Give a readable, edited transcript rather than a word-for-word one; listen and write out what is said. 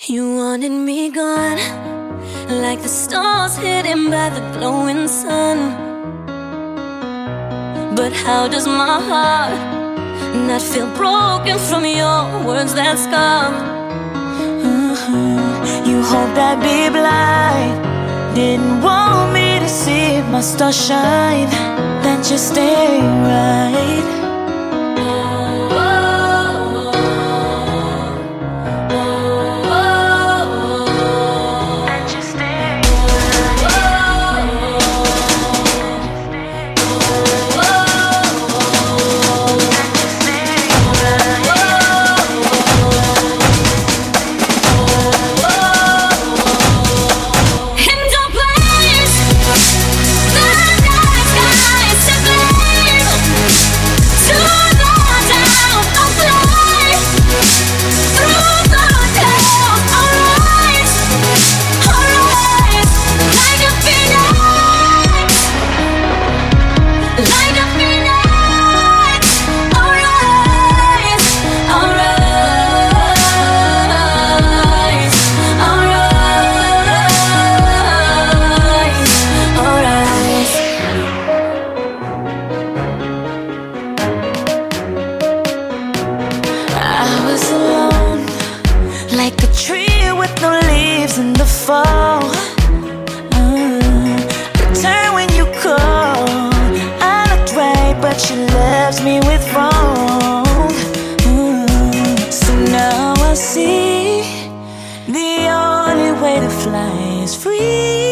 You wanted me gone, like the stars hidden by the glowing sun. But how does my heart not feel broken from your words that scar? You hoped I'd be blind, didn't want me to see my star shine. Then just stay right. Like a tree with no leaves in the fall. Return when you call. I looked right, but you left me with wrong. So now I see the only way to fly is free.